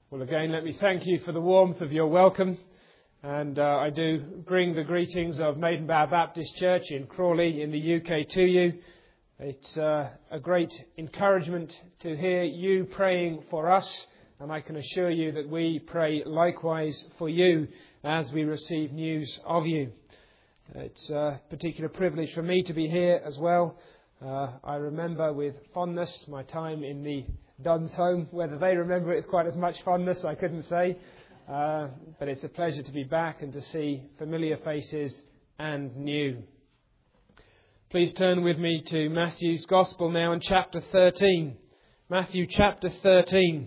Well, again, let me thank you for the warmth of your welcome. And I do bring the greetings of Maidenbough Baptist Church in Crawley in the UK to you. It's a great encouragement to hear you praying for us. And I can assure you that we pray likewise for you as we receive news of you. It's a particular privilege for me to be here as well. I remember with fondness my time in the Duns home. Whether they remember it with quite as much fondness, I couldn't say. But it's a pleasure to be back and to see familiar faces and new. Please turn with me to Matthew's Gospel now in chapter 13. Matthew chapter 13.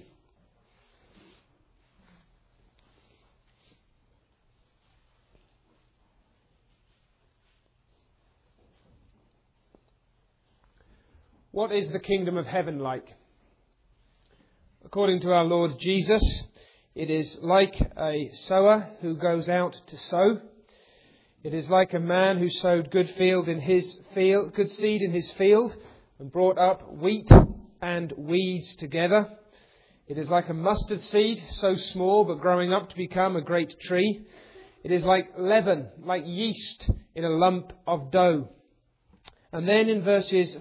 What is the kingdom of heaven like? According to our Lord Jesus, it is like a sower who goes out to sow. It is like a man who sowed good seed in his field and brought up wheat and weeds together. It is like a mustard seed, so small but growing up to become a great tree. It is like leaven, like yeast in a lump of dough. And then in verses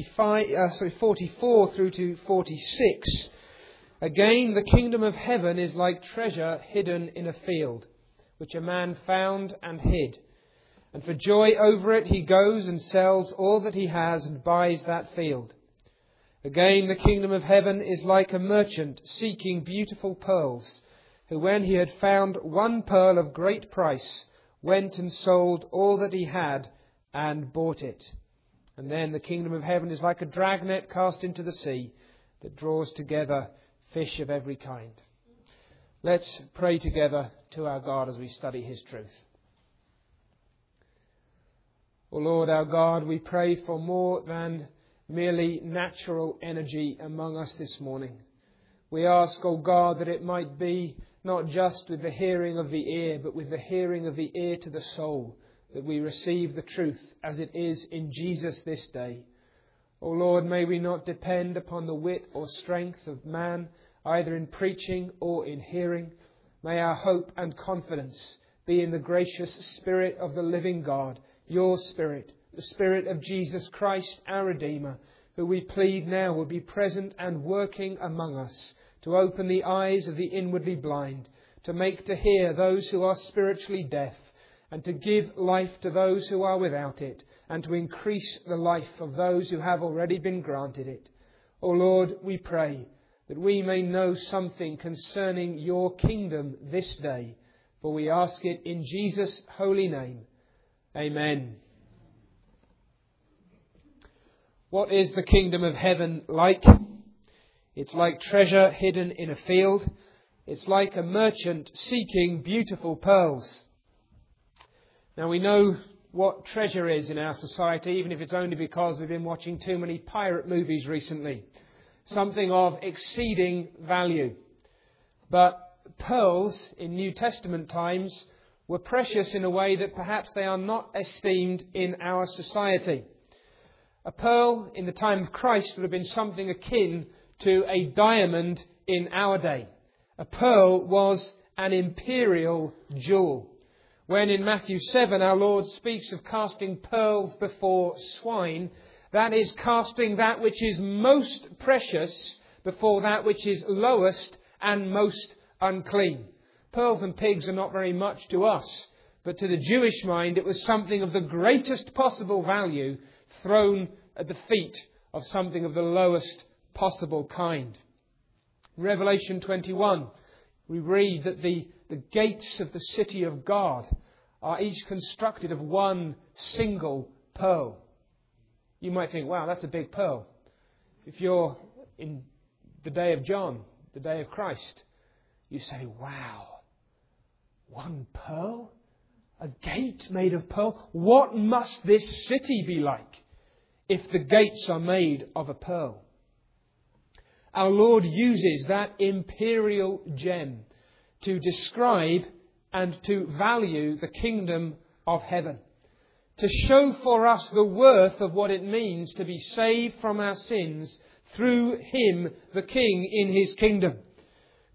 44 through to 46, again, the kingdom of heaven is like treasure hidden in a field, which a man found and hid. And for joy over it, he goes and sells all that he has and buys that field. Again, the kingdom of heaven is like a merchant seeking beautiful pearls, who when he had found one pearl of great price, went and sold all that he had and bought it. And then the kingdom of heaven is like a dragnet cast into the sea that draws together fish of every kind. Let's pray together to our God as we study His truth. O Lord our God, we pray for more than merely natural energy among us this morning. We ask, O God, that it might be not just with the hearing of the ear, but with the hearing of the ear to the soul, that we receive the truth as it is in Jesus this day. O Lord, may we not depend upon the wit or strength of man, either in preaching or in hearing. May our hope and confidence be in the gracious Spirit of the living God, your Spirit, the Spirit of Jesus Christ, our Redeemer, who we plead now will be present and working among us to open the eyes of the inwardly blind, to make to hear those who are spiritually deaf, and to give life to those who are without it, and to increase the life of those who have already been granted it. O Lord, we pray that we may know something concerning your kingdom this day, for we ask it in Jesus' holy name. Amen. What is the kingdom of heaven like? It's like treasure hidden in a field. It's like a merchant seeking beautiful pearls. Now we know what treasure is in our society, even if it's only because we've been watching too many pirate movies recently. Something of exceeding value. But pearls in New Testament times were precious in a way that perhaps they are not esteemed in our society. A pearl in the time of Christ would have been something akin to a diamond in our day. A pearl was an imperial jewel. When in Matthew 7 our Lord speaks of casting pearls before swine, that is casting that which is most precious before that which is lowest and most unclean. Pearls and pigs are not very much to us, but to the Jewish mind it was something of the greatest possible value thrown at the feet of something of the lowest possible kind. In Revelation 21, we read that the gates of the city of God are each constructed of one single pearl. You might think, wow, that's a big pearl. If you're in the day of John, the day of Christ, you say, wow, one pearl? A gate made of pearl? What must this city be like if the gates are made of a pearl? Our Lord uses that imperial gem to describe and to value the kingdom of heaven, to show for us the worth of what it means to be saved from our sins through Him, the King, in His kingdom,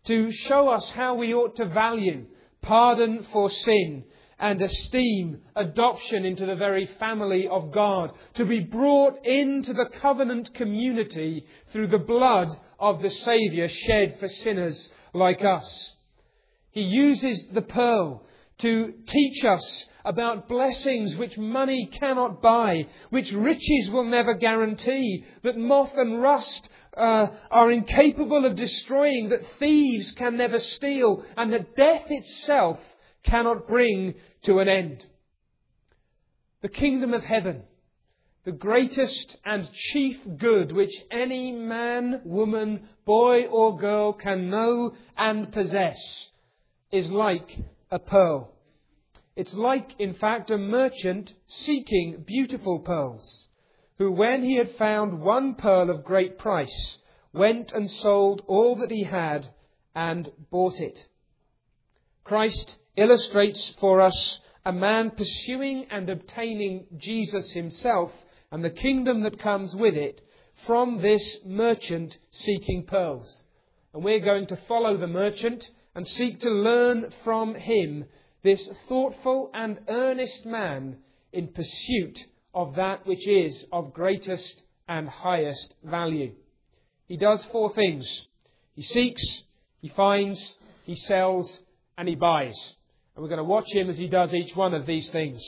to show us how we ought to value pardon for sin and esteem adoption into the very family of God, to be brought into the covenant community through the blood of the Saviour shed for sinners like us. He uses the pearl to teach us about blessings which money cannot buy, which riches will never guarantee, that moth and rust are incapable of destroying, that thieves can never steal, and that death itself cannot bring to an end. The kingdom of heaven, the greatest and chief good which any man, woman, boy or girl can know and possess, is like a pearl. It's like, in fact, a merchant seeking beautiful pearls, who, when he had found one pearl of great price, went and sold all that he had and bought it. Christ illustrates for us a man pursuing and obtaining Jesus himself and the kingdom that comes with it from this merchant seeking pearls. And we're going to follow the merchant and seek to learn from him, this thoughtful and earnest man in pursuit of that which is of greatest and highest value. He does 4 things. He seeks, he finds, he sells, and he buys. And we're going to watch him as he does each one of these things.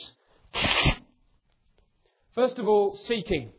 First of all, seeking.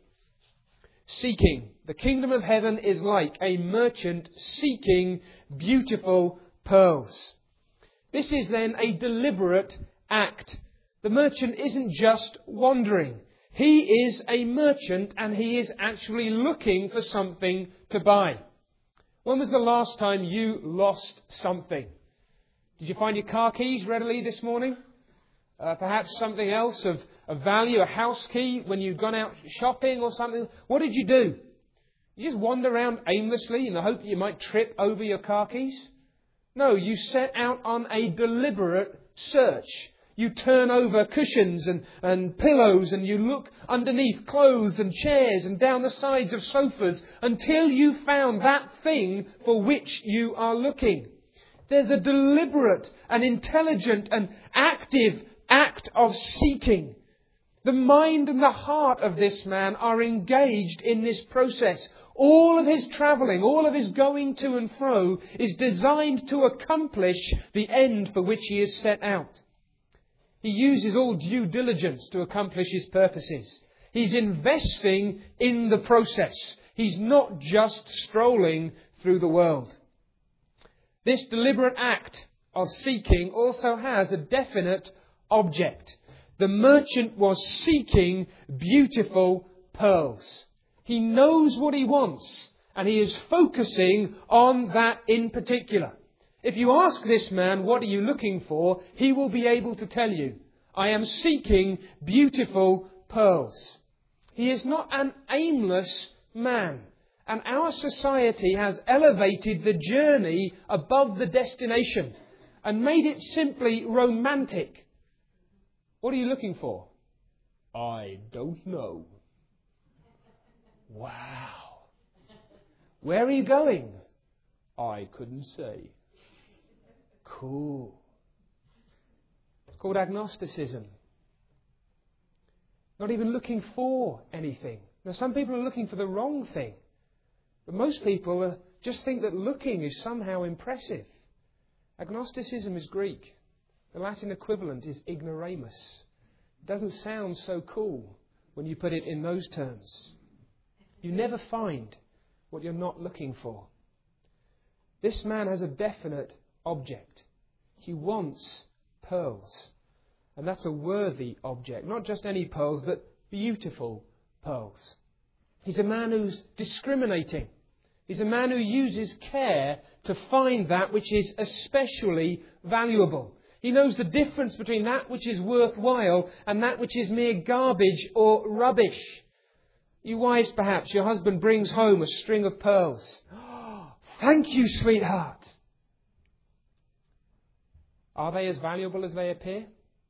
Seeking. The kingdom of heaven is like a merchant seeking beautiful pearls. This is then a deliberate act. The merchant isn't just wandering. He is a merchant and he is actually looking for something to buy. When was the last time you lost something? Did you find your car keys readily this morning? Perhaps something else of value, a house key when you'd gone out shopping or something. What did you do? You just wander around aimlessly in the hope that you might trip over your car keys? No, you set out on a deliberate search. You turn over cushions and pillows, and you look underneath clothes and chairs and down the sides of sofas until you found that thing for which you are looking. There's a deliberate and intelligent and active act of seeking. The mind and the heart of this man are engaged in this process. All of his travelling, all of his going to and fro is designed to accomplish the end for which he is set out. He uses all due diligence to accomplish his purposes. He's investing in the process. He's not just strolling through the world. This deliberate act of seeking also has a definite object. The merchant was seeking beautiful pearls. He knows what he wants, and he is focusing on that in particular. If you ask this man, what are you looking for? He will be able to tell you, I am seeking beautiful pearls. He is not an aimless man. And our society has elevated the journey above the destination and made it simply romantic. What are you looking for? I don't know. Wow. Where are you going? I couldn't say. Cool. It's called agnosticism. Not even looking for anything. Now, some people are looking for the wrong thing. But most people just think that looking is somehow impressive. Agnosticism is Greek. The Latin equivalent is ignoramus. It doesn't sound so cool when you put it in those terms. You never find what you're not looking for. This man has a definite object. He wants pearls. And that's a worthy object. Not just any pearls, but beautiful pearls. He's a man who's discriminating. He's a man who uses care to find that which is especially valuable. He knows the difference between that which is worthwhile and that which is mere garbage or rubbish. You wives, perhaps, your husband brings home a string of pearls. Oh, thank you, sweetheart. Are they as valuable as they appear?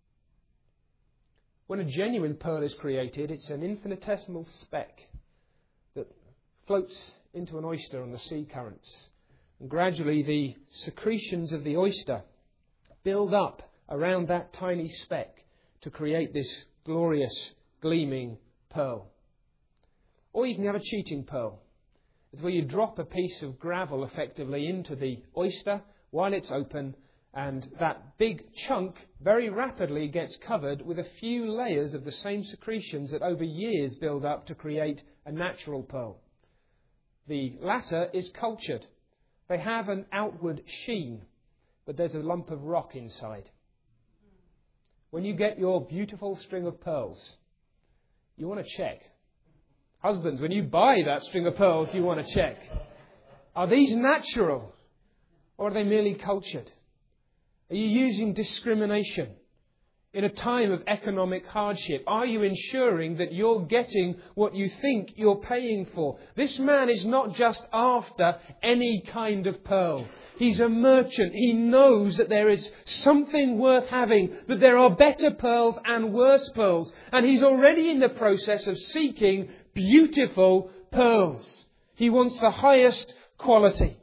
When a genuine pearl is created, it's an infinitesimal speck that floats into an oyster on the sea currents. And gradually the secretions of the oyster build up around that tiny speck to create this glorious, gleaming pearl. Or you can have a cheating pearl. It's where you drop a piece of gravel effectively into the oyster while it's open, and that big chunk very rapidly gets covered with a few layers of the same secretions that over years build up to create a natural pearl. The latter is cultured. They have an outward sheen, but there's a lump of rock inside. When you get your beautiful string of pearls, you want to check. Husbands, when you buy that string of pearls, you want to check. Are these natural, or are they merely cultured? Are you using discrimination? In a time of economic hardship, are you ensuring that you're getting what you think you're paying for? This man is not just after any kind of pearl. He's a merchant. He knows that there is something worth having, that there are better pearls and worse pearls. And he's already in the process of seeking beautiful pearls. He wants the highest quality.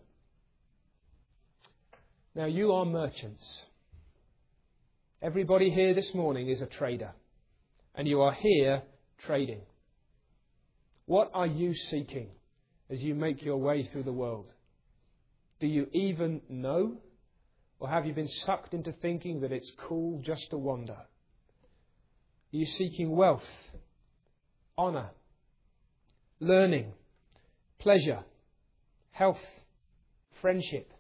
Now, you are merchants. Everybody here this morning is a trader. And you are here trading. What are you seeking as you make your way through the world? Do you even know? Or have you been sucked into thinking that it's cool just to wander? Are you seeking wealth, honour, learning, pleasure, health, friendship?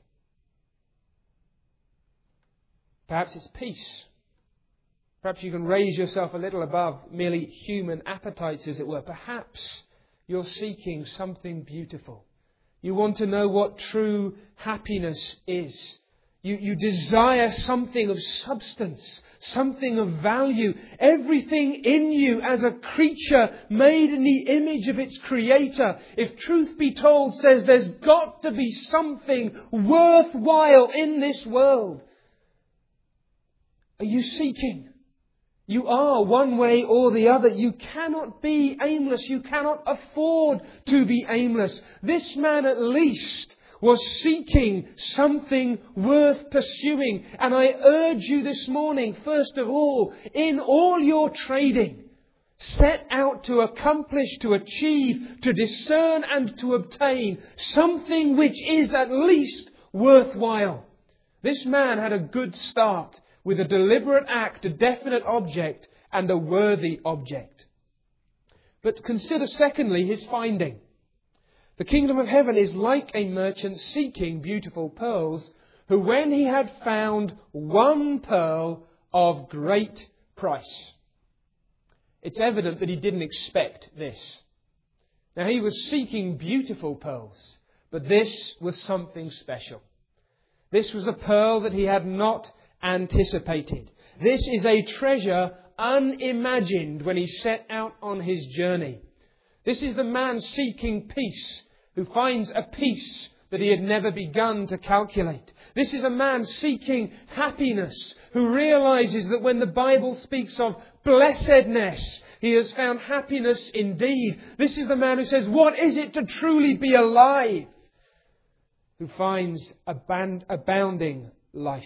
Perhaps it's peace. Perhaps you can raise yourself a little above merely human appetites, as it were. Perhaps you're seeking something beautiful. You want to know what true happiness is. You desire something of substance, something of value. Everything in you as a creature made in the image of its Creator, if truth be told, says there's got to be something worthwhile in this world. Are you seeking? You are one way or the other. You cannot be aimless. You cannot afford to be aimless. This man at least was seeking something worth pursuing. And I urge you this morning, first of all, in all your trading, set out to accomplish, to achieve, to discern and to obtain something which is at least worthwhile. This man had a good start, with a deliberate act, a definite object, and a worthy object. But consider secondly his finding. The kingdom of heaven is like a merchant seeking beautiful pearls, who when he had found one pearl of great price. It's evident that he didn't expect this. Now he was seeking beautiful pearls, but this was something special. This was a pearl that he had not anticipated. This is a treasure unimagined when he set out on his journey. This is the man seeking peace, who finds a peace that he had never begun to calculate. This is a man seeking happiness, who realizes that when the Bible speaks of blessedness, he has found happiness indeed. This is the man who says, what is it to truly be alive? Who finds abounding life.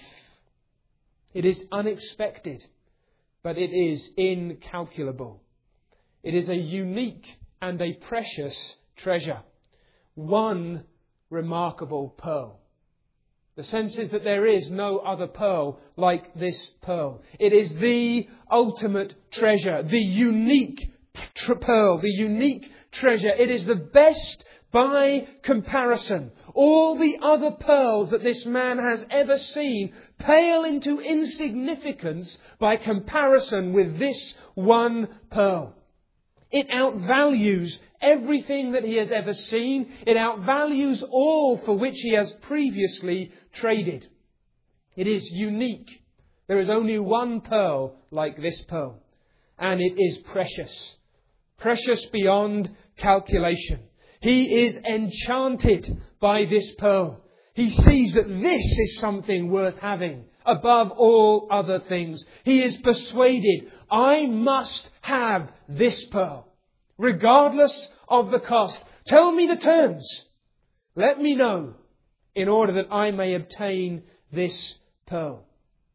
It is unexpected, but it is incalculable. It is a unique and a precious treasure. One remarkable pearl. The sense is that there is no other pearl like this pearl. It is the ultimate treasure, the unique pearl, the unique treasure. It is the best by comparison. All the other pearls that this man has ever seen pale into insignificance by comparison with this one pearl. It outvalues everything that he has ever seen. It outvalues all for which he has previously traded. It is unique. There is only one pearl like this pearl. And it is precious. Precious beyond calculation. He is enchanted by this pearl. He sees that this is something worth having above all other things. He is persuaded, I must have this pearl, regardless of the cost. Tell me the terms. Let me know. in order that I may obtain this pearl.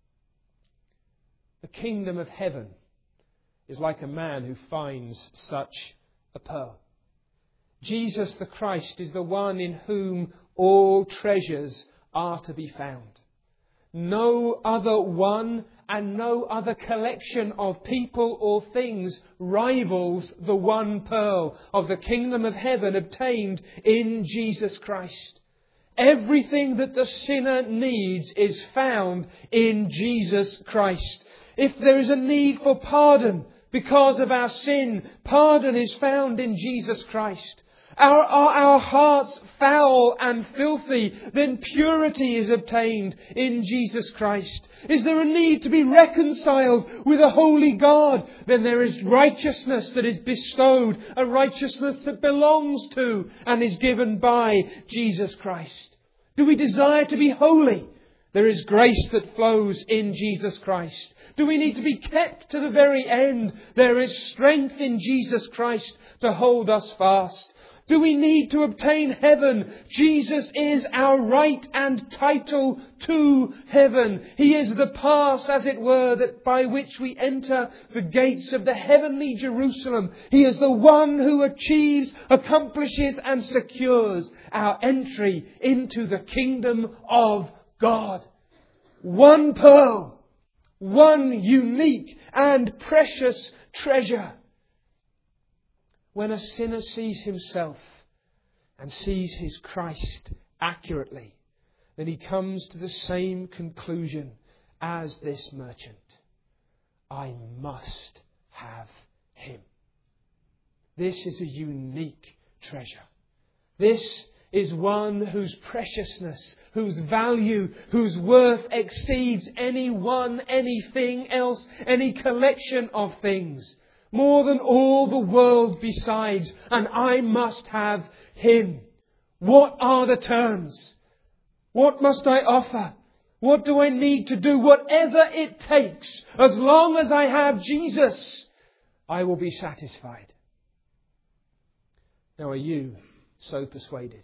The kingdom of heaven is like a man who finds such a pearl. Jesus the Christ is the one in whom all treasures are to be found. No other one and no other collection of people or things rivals the one pearl of the kingdom of heaven obtained in Jesus Christ. Everything that the sinner needs is found in Jesus Christ. If there is a need for pardon because of our sin, pardon is found in Jesus Christ. Are our hearts foul and filthy? Then purity is obtained in Jesus Christ. Is there a need to be reconciled with a holy God? Then there is righteousness that is bestowed, a righteousness that belongs to and is given by Jesus Christ. Do we desire to be holy? There is grace that flows in Jesus Christ. Do we need to be kept to the very end? There is strength in Jesus Christ to hold us fast. Do we need to obtain heaven? Jesus is our right and title to heaven. He is the pass, as it were, that by which we enter the gates of the heavenly Jerusalem. He is the one who achieves, accomplishes and secures our entry into the kingdom of God. One pearl, one unique and precious treasure. When a sinner sees himself and sees his Christ accurately, then he comes to the same conclusion as this merchant. I must have him. This is a unique treasure. This is one whose preciousness, whose value, whose worth exceeds anything else, any collection of things. More than all the world besides, and I must have him. What are the terms? What must I offer? What do I need to do? Whatever it takes, as long as I have Jesus, I will be satisfied. Now, are you so persuaded?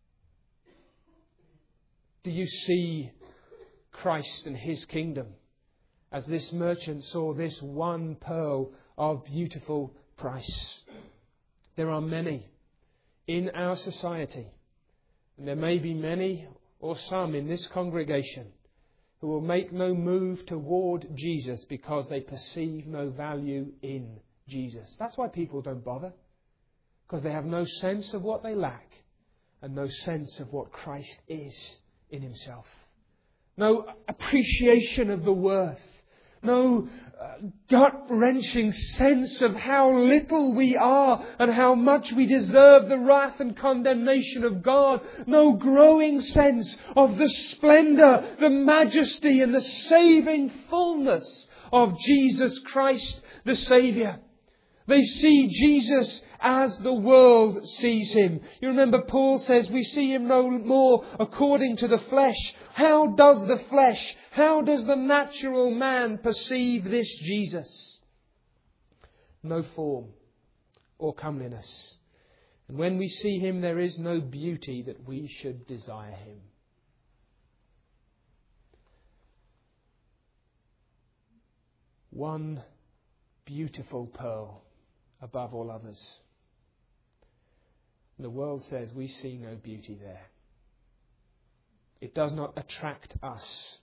Do you see Christ and his kingdom as this merchant saw this one pearl of beautiful price? There are many in our society, and there may be many or some in this congregation who will make no move toward Jesus because they perceive no value in Jesus. That's why people don't bother, because they have no sense of what they lack and no sense of what Christ is in himself. No appreciation of the worth. No gut-wrenching sense of how little we are and how much we deserve the wrath and condemnation of God. No growing sense of the splendour, the majesty and the saving fullness of Jesus Christ the Saviour. They see Jesus as the world sees him. You remember Paul says we see him no more according to the flesh. How does the natural man perceive this Jesus? No form or comeliness. And when we see him, there is no beauty that we should desire him. One beautiful pearl above all others. The world says we see no beauty there. It does not attract us.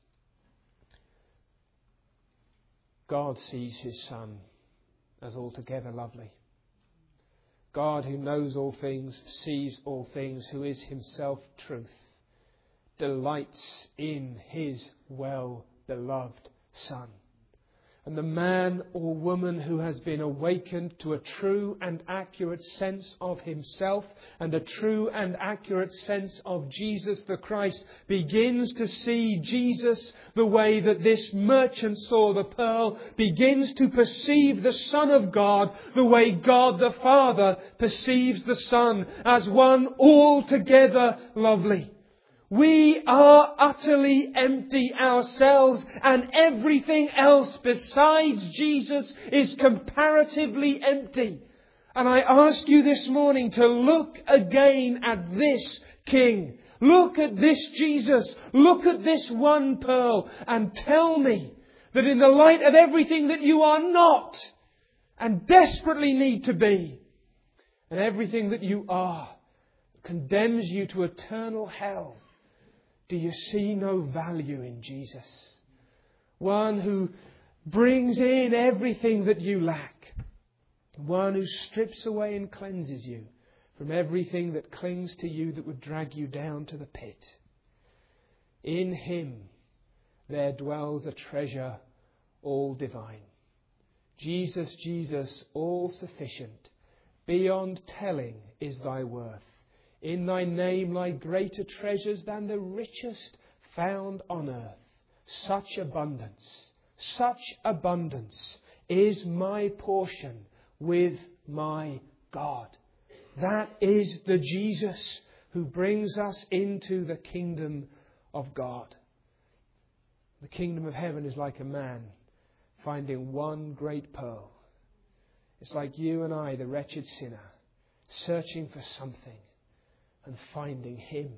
God sees his Son as altogether lovely. God, who knows all things, sees all things, who is himself truth, delights in his well-beloved Son. And the man or woman who has been awakened to a true and accurate sense of himself and a true and accurate sense of Jesus the Christ begins to see Jesus the way that this merchant saw the pearl, begins to perceive the Son of God the way God the Father perceives the Son, as one altogether lovely. We are utterly empty ourselves, and everything else besides Jesus is comparatively empty. And I ask you this morning to look again at this King. Look at this Jesus. Look at this one pearl and tell me that in the light of everything that you are not and desperately need to be, and everything that you are condemns you to eternal hell, do you see no value in Jesus? One who brings in everything that you lack. One who strips away and cleanses you from everything that clings to you that would drag you down to the pit. In Him there dwells a treasure all divine. Jesus, Jesus, all sufficient. Beyond telling is thy worth. In thy name lie greater treasures than the richest found on earth. Such abundance is my portion with my God. That is the Jesus who brings us into the kingdom of God. The kingdom of heaven is like a man finding one great pearl. It's like you and I, the wretched sinner, searching for something and finding Him.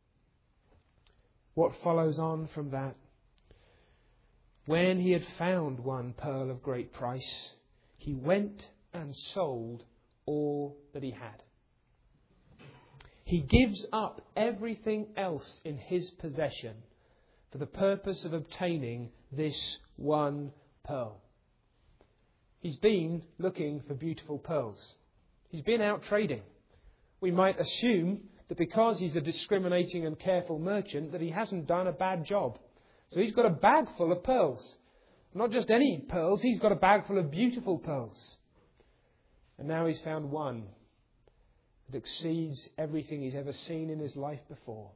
What follows on from that? When he had found one pearl of great price, he went and sold all that he had. He gives up everything else in his possession for the purpose of obtaining this one pearl. He's been looking for beautiful pearls. He's been out trading. We might assume that because he's a discriminating and careful merchant that he hasn't done a bad job. So he's got a bag full of pearls. Not just any pearls, he's got a bag full of beautiful pearls. And now he's found one that exceeds everything he's ever seen in his life before.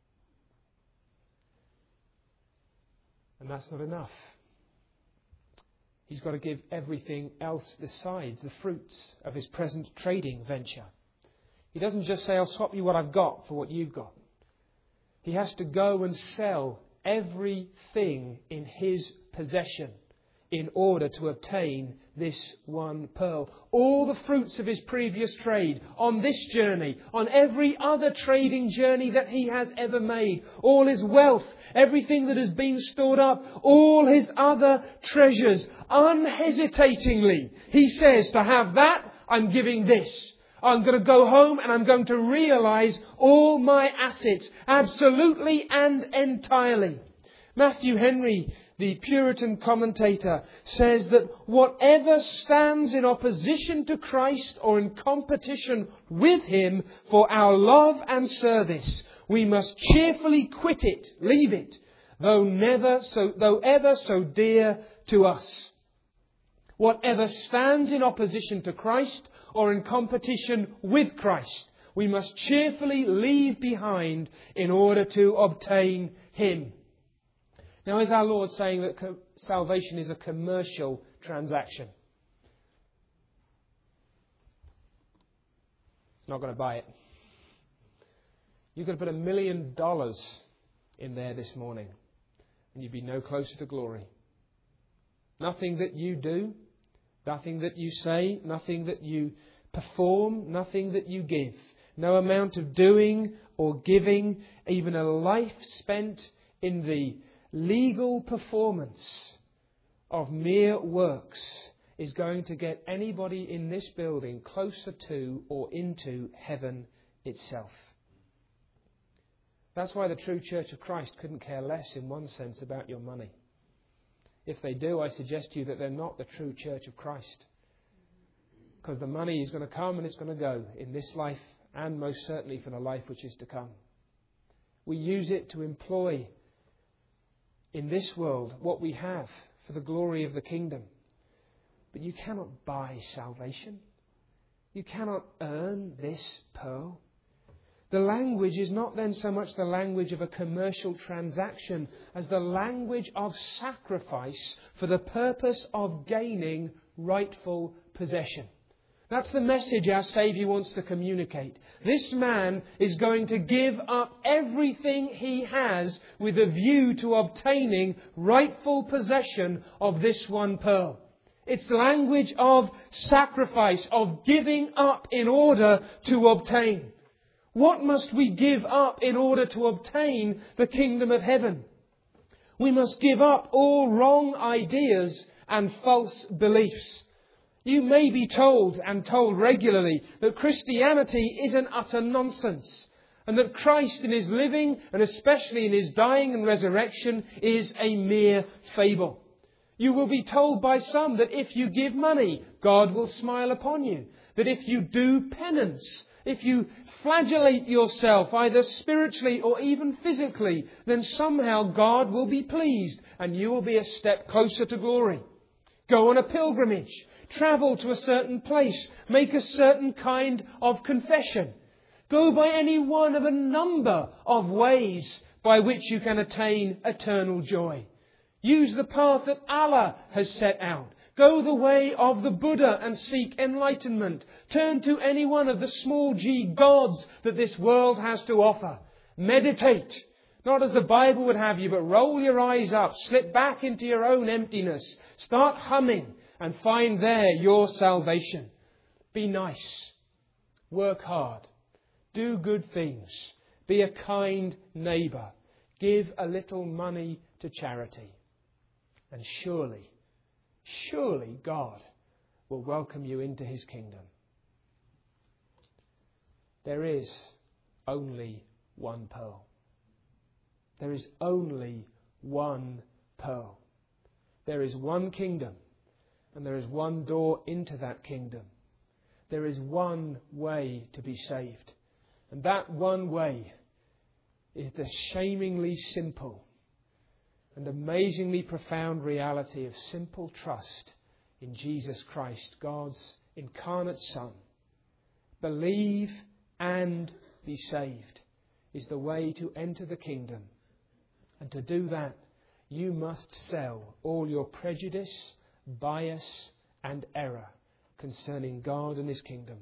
And that's not enough. He's got to give everything else besides the fruits of his present trading venture. He doesn't just say, I'll swap you what I've got for what you've got. He has to go and sell everything in his possession in order to obtain this one pearl. All the fruits of his previous trade on this journey, on every other trading journey that he has ever made, all his wealth, everything that has been stored up, all his other treasures, unhesitatingly, he says, to have that, I'm giving this. I'm going to go home and I'm going to realize all my assets, absolutely and entirely. Matthew Henry, the Puritan commentator, says that whatever stands in opposition to Christ or in competition with Him for our love and service, we must cheerfully quit it, leave it, though ever so dear to us. Whatever stands in opposition to Christ or in competition with Christ, we must cheerfully leave behind in order to obtain Him. Now, is our Lord saying that salvation is a commercial transaction? Not going to buy it. You could have put $1 million in there this morning and you'd be no closer to glory. Nothing that you do, nothing that you say, nothing that you perform, nothing that you give. No amount of doing or giving, even a life spent in the legal performance of mere works is going to get anybody in this building closer to or into heaven itself. That's why the true Church of Christ couldn't care less in one sense about your money. If they do, I suggest to you that they're not the true Church of Christ. Because the money is going to come and it's going to go in this life and most certainly for the life which is to come. We use it to employ in this world what we have for the glory of the kingdom. But you cannot buy salvation. You cannot earn this pearl. The language is not then so much the language of a commercial transaction as the language of sacrifice for the purpose of gaining rightful possession. That's the message our Saviour wants to communicate. This man is going to give up everything he has with a view to obtaining rightful possession of this one pearl. It's language of sacrifice, of giving up in order to obtain. What must we give up in order to obtain the kingdom of heaven? We must give up all wrong ideas and false beliefs. You may be told, and told regularly, that Christianity is an utter nonsense, and that Christ in His living, and especially in His dying and resurrection, is a mere fable. You will be told by some that if you give money, God will smile upon you. That if you do penance, if you flagellate yourself either spiritually or even physically, then somehow God will be pleased and you will be a step closer to glory. Go on a pilgrimage, travel to a certain place, make a certain kind of confession. Go by any one of a number of ways by which you can attain eternal joy. Use the path that Allah has set out. Go the way of the Buddha and seek enlightenment. Turn to any one of the small g gods that this world has to offer. Meditate. Not as the Bible would have you, but roll your eyes up, slip back into your own emptiness. Start humming and find there your salvation. Be nice. Work hard. Do good things. Be a kind neighbour. Give a little money to charity. And surely God will welcome you into His kingdom. There is only one pearl. There is only one pearl. There is one kingdom, and there is one door into that kingdom. There is one way to be saved. And that one way is the shamingly simple and amazingly profound reality of simple trust in Jesus Christ, God's incarnate Son. Believe and be saved is the way to enter the kingdom. And to do that, you must sell all your prejudice, bias and error concerning God and His kingdom.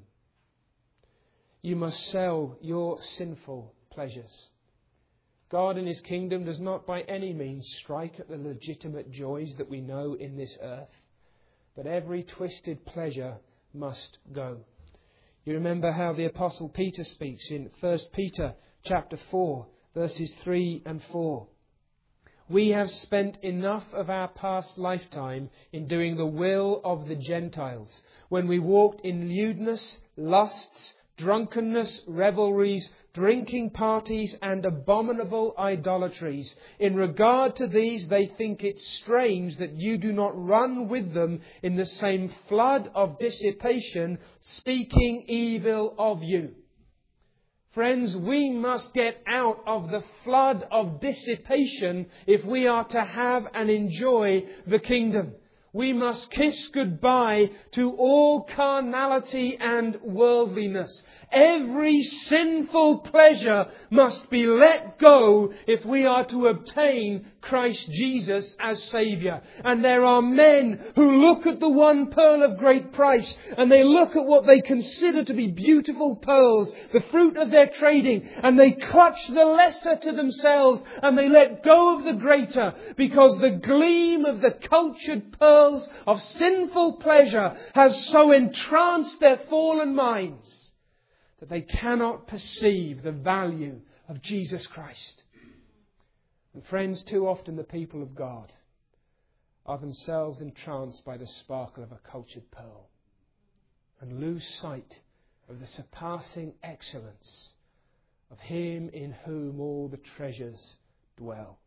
You must sell your sinful pleasures. God in His kingdom does not by any means strike at the legitimate joys that we know in this earth, but every twisted pleasure must go. You remember how the Apostle Peter speaks in 1 Peter chapter 4, verses 3 and 4. We have spent enough of our past lifetime in doing the will of the Gentiles, when we walked in lewdness, lusts, drunkenness, revelries, drinking parties and abominable idolatries. In regard to these, they think it strange that you do not run with them in the same flood of dissipation, speaking evil of you. Friends, we must get out of the flood of dissipation if we are to have and enjoy the kingdom. We must kiss goodbye to all carnality and worldliness. Every sinful pleasure must be let go if we are to obtain Christ Jesus as Saviour. And there are men who look at the one pearl of great price and they look at what they consider to be beautiful pearls, the fruit of their trading, and they clutch the lesser to themselves and they let go of the greater, because the gleam of the cultured pearls of sinful pleasure has so entranced their fallen minds that they cannot perceive the value of Jesus Christ. And friends, too often the people of God are themselves entranced by the sparkle of a cultured pearl and lose sight of the surpassing excellence of Him in whom all the treasures dwell.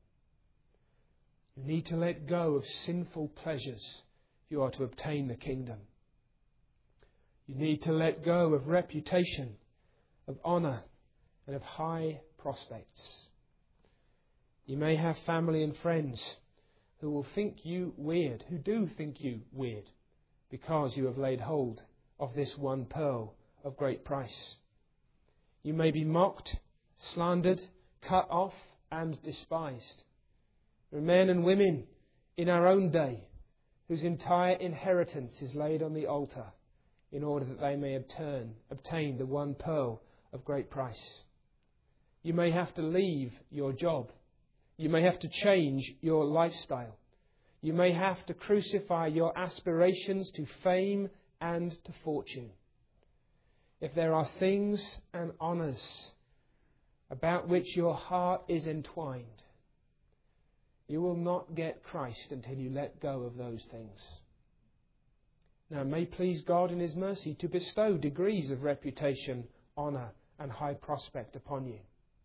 You need to let go of sinful pleasures if you are to obtain the kingdom. You need to let go of reputation, of honour, and of high prospects. You may have family and friends who will think you weird, who do think you weird, because you have laid hold of this one pearl of great price. You may be mocked, slandered, cut off, and despised. There are men and women in our own day whose entire inheritance is laid on the altar in order that they may obtain the one pearl of great price. You may have to leave your job. You may have to change your lifestyle. You may have to crucify your aspirations to fame and to fortune. If there are things and honours about which your heart is entwined, you will not get Christ until you let go of those things. Now, it may please God in His mercy to bestow degrees of reputation, honour and high prospect upon you.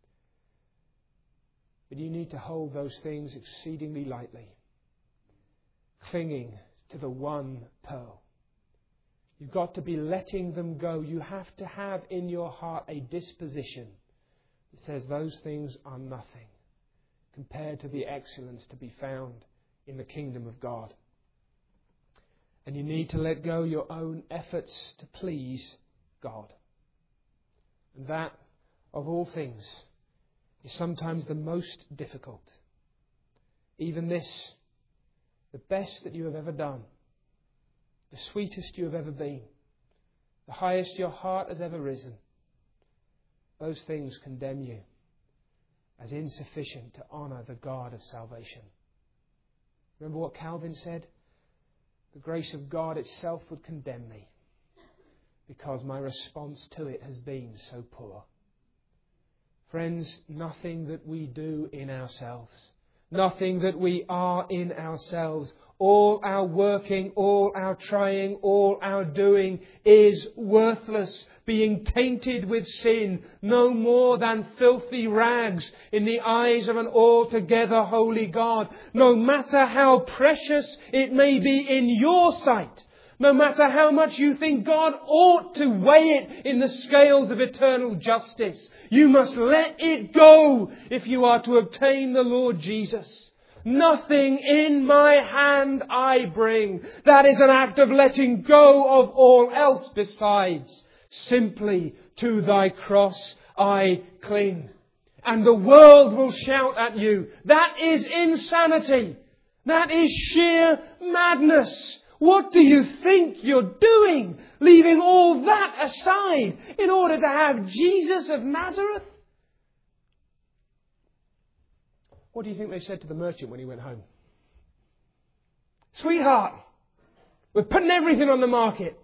But you need to hold those things exceedingly lightly, clinging to the one pearl. You've got to be letting them go. You have to have in your heart a disposition that says those things are nothing compared to the excellence to be found in the kingdom of God. And you need to let go your own efforts to please God. And that, of all things, is sometimes the most difficult. Even this, the best that you have ever done, the sweetest you have ever been, the highest your heart has ever risen, those things condemn you as insufficient to honour the God of salvation. Remember what Calvin said? The grace of God itself would condemn me because my response to it has been so poor. Friends, nothing that we do in ourselves, nothing that we are in ourselves, all our working, all our trying, all our doing is worthless, being tainted with sin, no more than filthy rags in the eyes of an altogether holy God. No matter how precious it may be in your sight, no matter how much you think God ought to weigh it in the scales of eternal justice, you must let it go if you are to obtain the Lord Jesus. Nothing in my hand I bring. That is an act of letting go of all else besides. Simply to thy cross I cling. And the world will shout at you. That is insanity. That is sheer madness. What do you think you're doing, leaving all that aside in order to have Jesus of Nazareth? What do you think they said to the merchant when he went home? Sweetheart, we're putting everything on the market.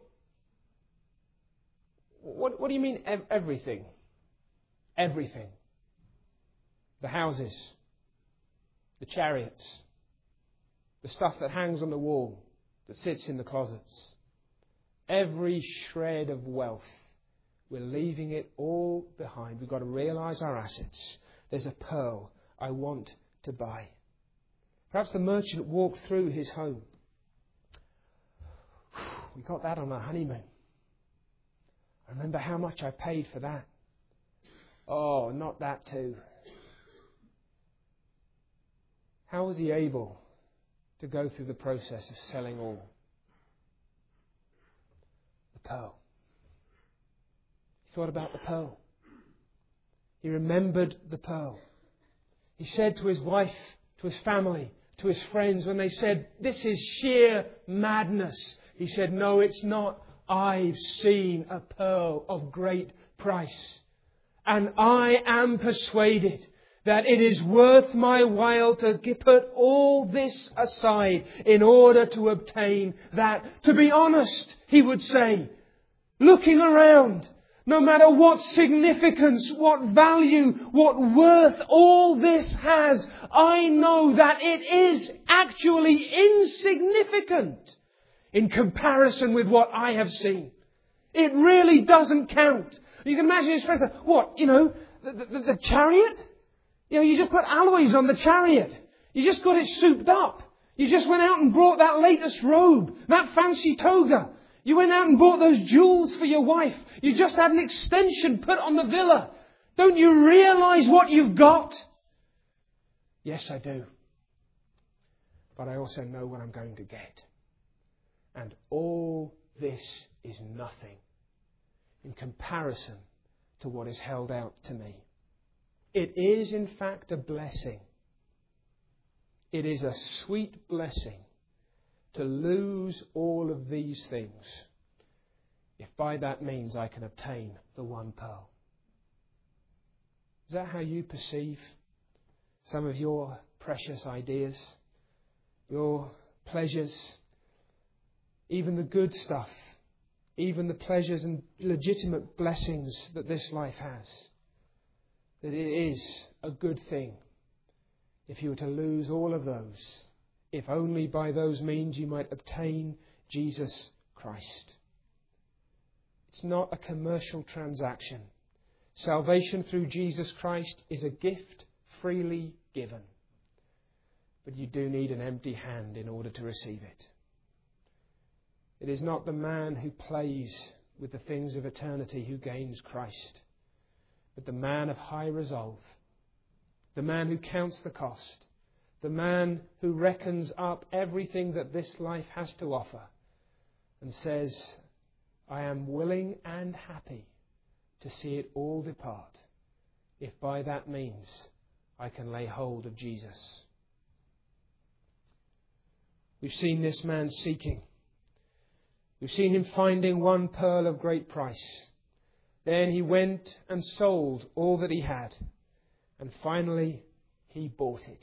What do you mean everything? Everything. The houses, the chariots, the stuff that hangs on the wall, that sits in the closets. Every shred of wealth, we're leaving it all behind. We've got to realise our assets. There's a pearl I want to buy. Perhaps the merchant walked through his home. We got that on our honeymoon. I remember how much I paid for that. Oh, not that too. How was he able to go through the process of selling all? The pearl. He thought about the pearl. He remembered the pearl. He said to his wife, to his family, to his friends, when they said, "This is sheer madness," he said, "No, it's not. I've seen a pearl of great price. And I am persuaded that it is worth my while to put all this aside in order to obtain that." To be honest, he would say, looking around, no matter what significance, what value, what worth all this has, I know that it is actually insignificant in comparison with what I have seen. It really doesn't count. You can imagine his friends say, "What, the chariot? You just put alloys on the chariot. You just got it souped up. You just went out and bought that latest robe, that fancy toga. You went out and bought those jewels for your wife. You just had an extension put on the villa. Don't you realise what you've got?" Yes, I do. But I also know what I'm going to get. And all this is nothing in comparison to what is held out to me. It is, in fact, a blessing. It is a sweet blessing to lose all of these things, if by that means I can obtain the one pearl. Is that how you perceive some of your precious ideas, your pleasures, even the good stuff, even the pleasures and legitimate blessings that this life has? that it is a good thing if you were to lose all of those, if only by those means you might obtain Jesus Christ. It's not a commercial transaction. Salvation through Jesus Christ is a gift freely given. But you do need an empty hand in order to receive it. It is not the man who plays with the things of eternity who gains Christ, but the man of high resolve, the man who counts the cost, the man who reckons up everything that this life has to offer and says, I am willing and happy to see it all depart, if by that means I can lay hold of Jesus. We've seen this man seeking. We've seen him finding one pearl of great price. Then he went and sold all that he had. And finally, he bought it.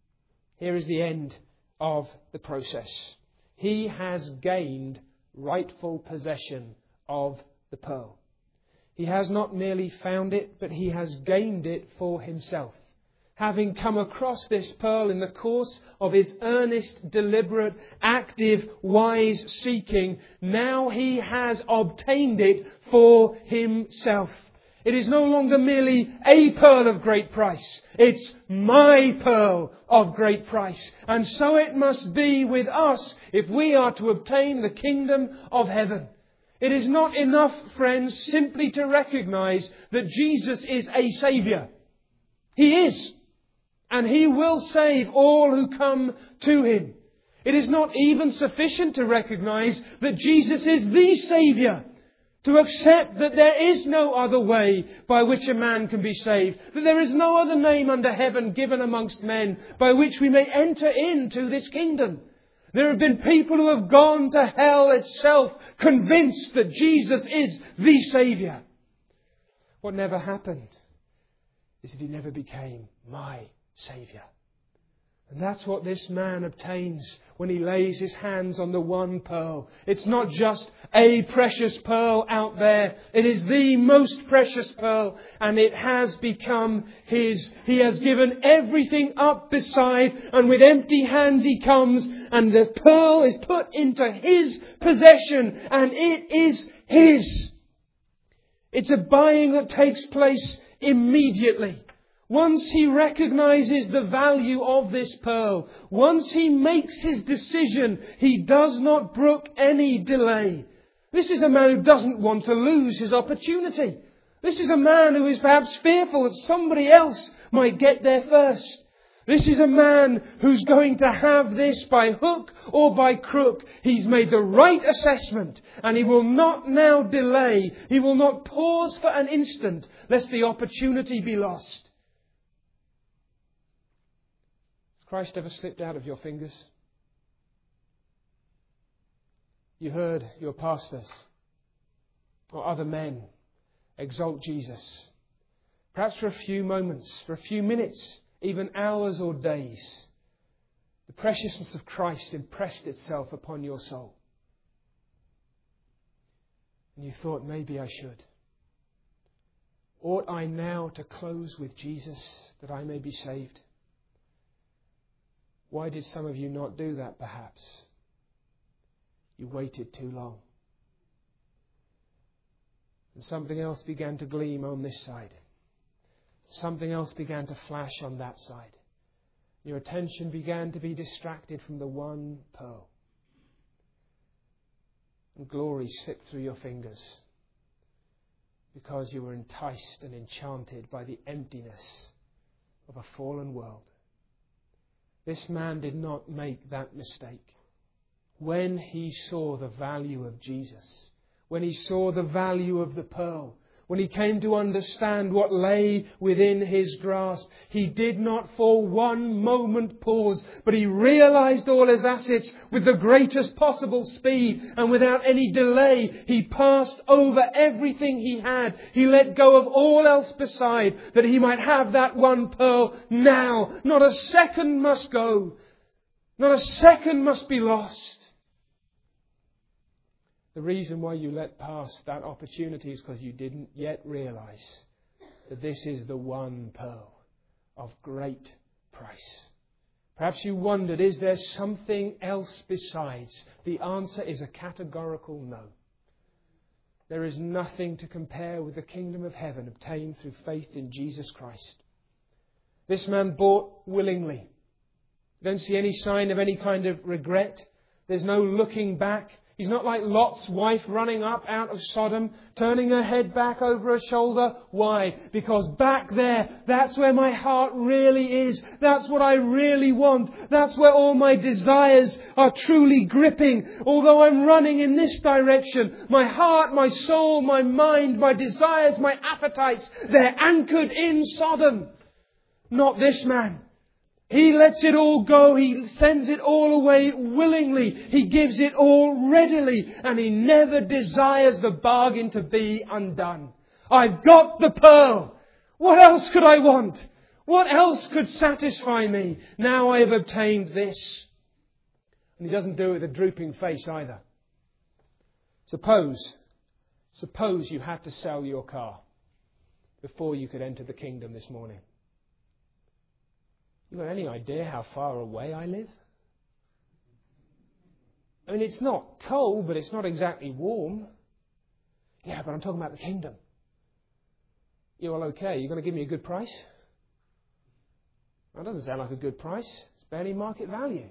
Here is the end of the process. He has gained rightful possession of the pearl. He has not merely found it, but he has gained it for himself. Having come across this pearl in the course of his earnest, deliberate, active, wise seeking, now he has obtained it for himself. It is no longer merely a pearl of great price. It's my pearl of great price. And so it must be with us if we are to obtain the kingdom of heaven. It is not enough, friends, simply to recognize that Jesus is a Saviour. He is. And He will save all who come to Him. It is not even sufficient to recognize that Jesus is the Saviour. To accept that there is no other way by which a man can be saved. That there is no other name under heaven given amongst men by which we may enter into this kingdom. There have been people who have gone to hell itself, convinced that Jesus is the Saviour. What never happened is that He never became my Saviour. And that's what this man obtains when he lays his hands on the one pearl. It's not just a precious pearl out there. It is the most precious pearl, and it has become his. He has given everything up beside, and with empty hands he comes, and the pearl is put into his possession, and it is his. It's a buying that takes place immediately. Once he recognizes the value of this pearl, once he makes his decision, he does not brook any delay. This is a man who doesn't want to lose his opportunity. This is a man who is perhaps fearful that somebody else might get there first. This is a man who's going to have this by hook or by crook. He's made the right assessment, and he will not now delay. He will not pause for an instant lest the opportunity be lost. Christ ever slipped out of your fingers? You heard your pastors or other men exalt Jesus. Perhaps for a few moments, for a few minutes, even hours or days. The preciousness of Christ impressed itself upon your soul. And you thought, maybe I should. Ought I now to close with Jesus that I may be saved? Why did some of you not do that, perhaps? You waited too long. And something else began to gleam on this side. Something else began to flash on that side. Your attention began to be distracted from the one pearl. And glory slipped through your fingers because you were enticed and enchanted by the emptiness of a fallen world. This man did not make that mistake. When he saw the value of Jesus, when he saw the value of the pearl, when he came to understand what lay within his grasp, he did not for one moment pause, but he realized all his assets with the greatest possible speed, and without any delay, he passed over everything he had. He let go of all else beside, that he might have that one pearl now. Not a second must go. Not a second must be lost. The reason why you let pass that opportunity is because you didn't yet realize that this is the one pearl of great price. Perhaps you wondered, is there something else besides? The answer is a categorical no. There is nothing to compare with the kingdom of heaven obtained through faith in Jesus Christ. This man bought willingly. You don't see any sign of any kind of regret. There's no looking back. He's not like Lot's wife running up out of Sodom, turning her head back over her shoulder. Why? Because back there, that's where my heart really is. That's what I really want. That's where all my desires are truly gripping. Although I'm running in this direction, my heart, my soul, my mind, my desires, my appetites, they're anchored in Sodom. Not this man. He lets it all go. He sends it all away willingly. He gives it all readily. And he never desires the bargain to be undone. I've got the pearl. What else could I want? What else could satisfy me? Now I have obtained this. And he doesn't do it with a drooping face either. Suppose you had to sell your car before you could enter the kingdom this morning. You got any idea how far away I live? I mean, it's not cold, but it's not exactly warm. Yeah, but I'm talking about the kingdom. Yeah, well, okay, you're going to give me a good price? That doesn't sound like a good price. It's barely market value.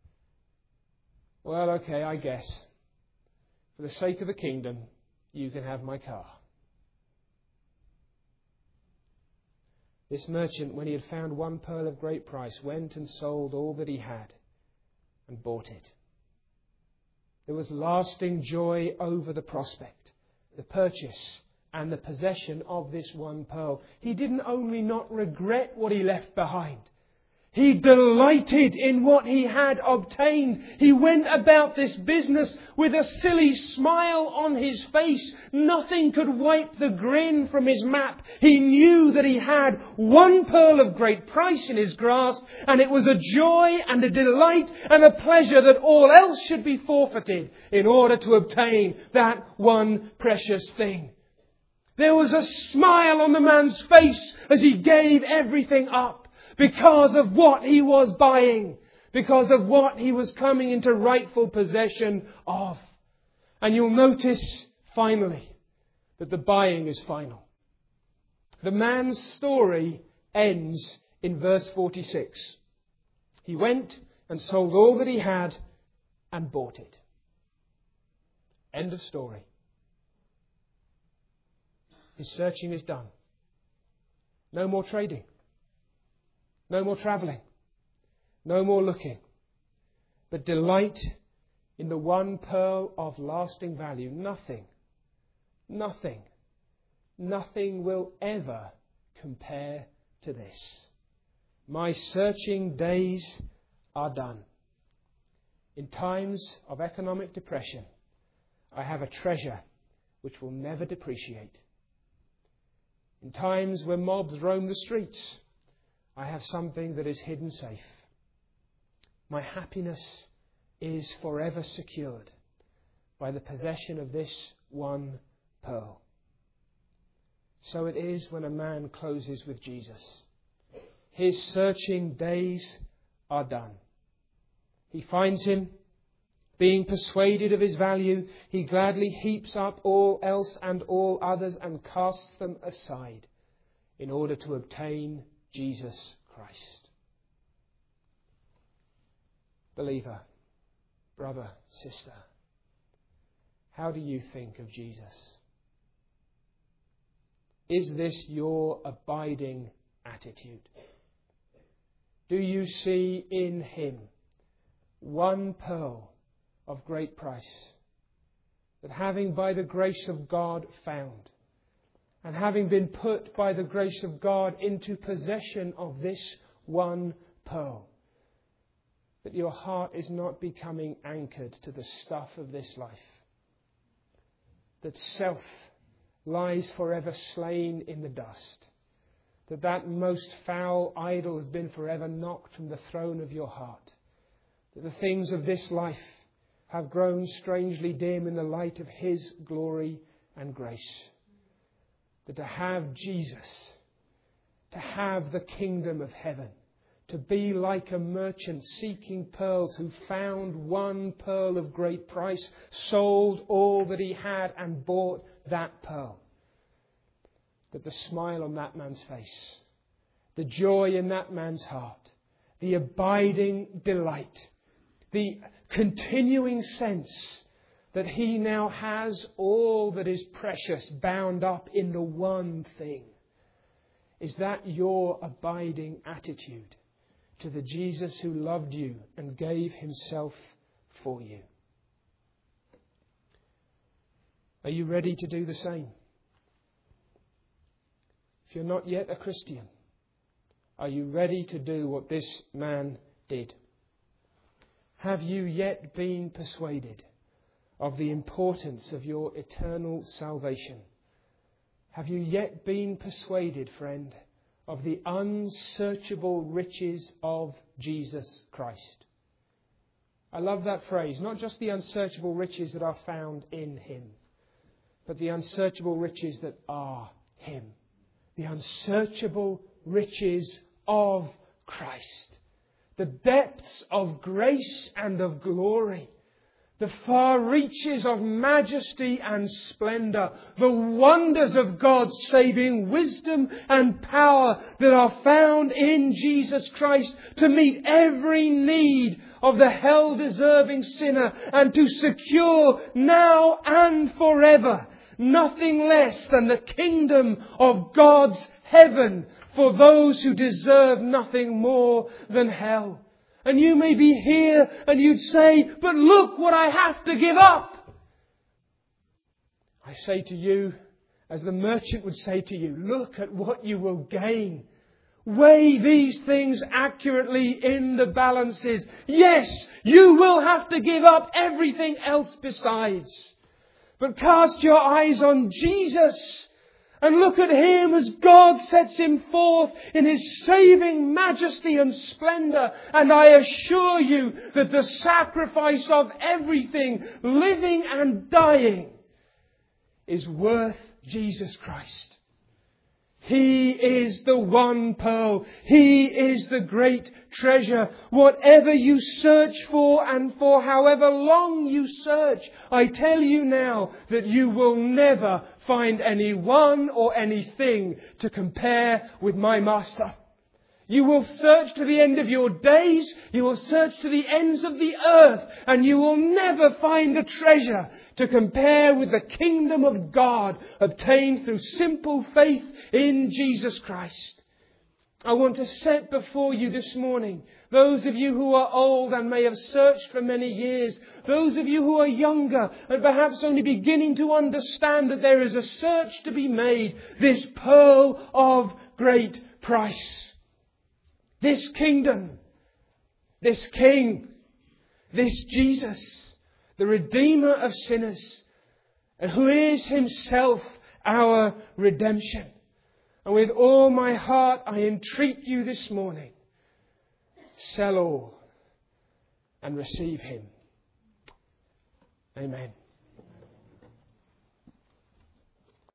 Well, okay, I guess. For the sake of the kingdom, you can have my car. This merchant, when he had found one pearl of great price, went and sold all that he had and bought it. There was lasting joy over the prospect, the purchase and the possession of this one pearl. He didn't only not regret what he left behind. He delighted in what he had obtained. He went about this business with a silly smile on his face. Nothing could wipe the grin from his map. He knew that he had one pearl of great price in his grasp, and it was a joy and a delight and a pleasure that all else should be forfeited in order to obtain that one precious thing. There was a smile on the man's face as he gave everything up. Because of what he was buying. Because of what he was coming into rightful possession of. And you'll notice, finally, that the buying is final. The man's story ends in verse 46. He went and sold all that he had and bought it. End of story. His searching is done. No more trading. No more travelling. No more looking. But delight in the one pearl of lasting value. Nothing will ever compare to this. My searching days are done. In times of economic depression, I have a treasure which will never depreciate. In times when mobs roam the streets, I have something that is hidden safe. My happiness is forever secured by the possession of this one pearl. So it is when a man closes with Jesus. His searching days are done. He finds him, being persuaded of his value, he gladly heaps up all else and all others and casts them aside in order to obtain Jesus Christ. Believer, brother, sister, how do you think of Jesus? Is this your abiding attitude? Do you see in him one pearl of great price that, having by the grace of God found, and having been put by the grace of God into possession of this one pearl, that your heart is not becoming anchored to the stuff of this life, that self lies forever slain in the dust, that most foul idol has been forever knocked from the throne of your heart, that the things of this life have grown strangely dim in the light of His glory and grace. That to have Jesus to have the kingdom of heaven. To be like a merchant seeking pearls who found one pearl of great price, sold all that he had and bought that pearl. That the smile on that man's face, the joy in that man's heart, the abiding delight, the continuing sense that he now has all that is precious bound up in the one thing. Is that your abiding attitude to the Jesus who loved you and gave himself for you? Are you ready to do the same? If you're not yet a Christian, are you ready to do what this man did? Have you yet been persuaded of the importance of your eternal salvation? Have you yet been persuaded, friend, of the unsearchable riches of Jesus Christ? I love that phrase. Not just the unsearchable riches that are found in him, but the unsearchable riches that are him. The unsearchable riches of Christ. The depths of grace and of glory. The far reaches of majesty and splendour. The wonders of God's saving wisdom and power that are found in Jesus Christ to meet every need of the hell-deserving sinner and to secure now and forever nothing less than the kingdom of God's heaven for those who deserve nothing more than hell. And you may be here and you'd say, but look what I have to give up. I say to you, as the merchant would say to you, look at what you will gain. Weigh these things accurately in the balances. Yes, you will have to give up everything else besides. But cast your eyes on Jesus. And look at him as God sets him forth in his saving majesty and splendour. And I assure you that the sacrifice of everything, living and dying, is worth Jesus Christ. He is the one pearl. He is the great treasure. Whatever you search for and for however long you search, I tell you now that you will never find anyone or anything to compare with my Master. You will search to the end of your days. You will search to the ends of the earth. And you will never find a treasure to compare with the kingdom of God obtained through simple faith in Jesus Christ. I want to set before you this morning, those of you who are old and may have searched for many years, those of you who are younger and perhaps only beginning to understand that there is a search to be made, this pearl of great price. This kingdom, this King, this Jesus, the Redeemer of sinners, and who is himself our redemption. And with all my heart, I entreat you this morning, sell all and receive him. Amen.